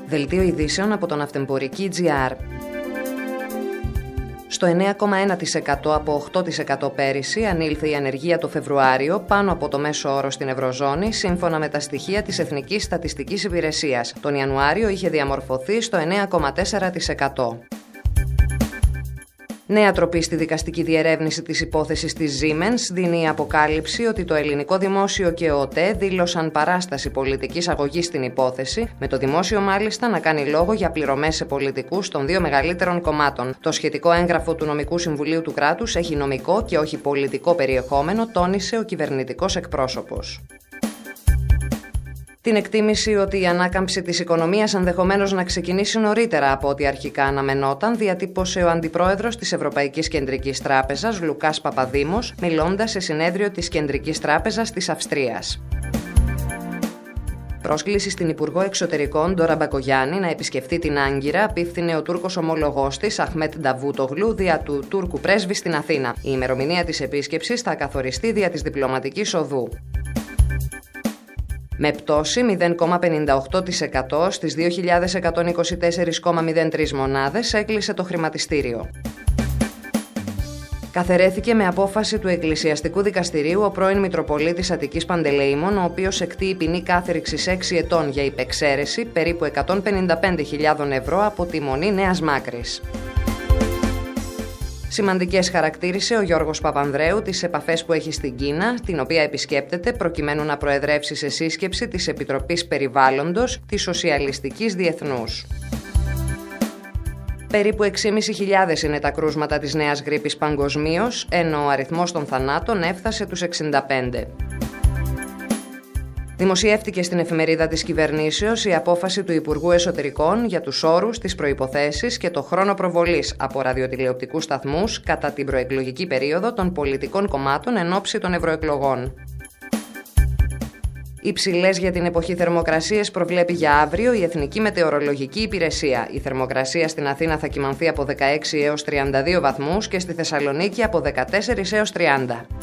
Δελτίο ειδήσεων από τον Αυτεμπορική.gr. Στο 9,1% από 8% πέρυσι ανήλθε η ανεργία το Φεβρουάριο, πάνω από το μέσο όρο στην Ευρωζώνη, σύμφωνα με τα στοιχεία της Εθνικής Στατιστικής Υπηρεσίας. Τον Ιανουάριο είχε διαμορφωθεί στο 9,4%. Νέα τροπή στη δικαστική διερεύνηση της υπόθεσης της Siemens δίνει η αποκάλυψη ότι το ελληνικό δημόσιο και ο ΟΤΕ δήλωσαν παράσταση πολιτικής αγωγής στην υπόθεση, με το δημόσιο μάλιστα να κάνει λόγο για πληρωμές σε πολιτικούς των δύο μεγαλύτερων κομμάτων. Το σχετικό έγγραφο του Νομικού Συμβουλίου του κράτους έχει νομικό και όχι πολιτικό περιεχόμενο, τόνισε ο κυβερνητικός εκπρόσωπος. Την εκτίμηση ότι η ανάκαμψη της οικονομίας ενδεχομένως να ξεκινήσει νωρίτερα από ό,τι αρχικά αναμενόταν, διατύπωσε ο αντιπρόεδρος της Ευρωπαϊκής Κεντρικής Τράπεζας, Λουκάς Παπαδήμος, μιλώντας σε συνέδριο της Κεντρικής Τράπεζας της Αυστρίας. Πρόσκληση στην Υπουργό Εξωτερικών Ντόρα Μπακογιάννη να επισκεφτεί την Άγκυρα απίφθινε ο Τούρκος ομόλογός της, Αχμέτ Νταβούτογλου, δια του Τούρκου πρέσβη στην Αθήνα. Η ημερομηνία της επίσκεψης θα καθοριστεί δια της διπλωματικής οδού. Με πτώση 0,58% στις 2.124,03 μονάδες έκλεισε το χρηματιστήριο. Καθαιρέθηκε με απόφαση του Εκκλησιαστικού Δικαστηρίου ο πρώην Μητροπολίτης Αττικής Παντελεήμων, ο οποίος εκτείει ποινή κάθριξης 6 ετών για υπεξαίρεση, περίπου 155.000 ευρώ από τη Μονή Νέας Μάκρης. Σημαντικές χαρακτήρισε ο Γιώργος Παπανδρέου τις επαφές που έχει στην Κίνα, την οποία επισκέπτεται προκειμένου να προεδρεύσει σε σύσκεψη της Επιτροπής Περιβάλλοντος της Σοσιαλιστικής Διεθνούς. Περίπου 6.500 είναι τα κρούσματα της νέας γρίπης παγκοσμίως, ενώ ο αριθμός των θανάτων έφτασε τους 65. Δημοσιεύτηκε στην εφημερίδα της κυβερνήσεως η απόφαση του Υπουργού Εσωτερικών για τους όρους, τις προϋποθέσεις και το χρόνο προβολής από ραδιοτηλεοπτικούς σταθμούς κατά την προεκλογική περίοδο των πολιτικών κομμάτων εν ώψη των ευρωεκλογών. Υψηλές για την εποχή θερμοκρασίες προβλέπει για αύριο η Εθνική Μετεωρολογική Υπηρεσία. Η θερμοκρασία στην Αθήνα θα κυμανθεί από 16 έως 32 βαθμούς και στη Θεσσαλονίκη από 14 έως 30.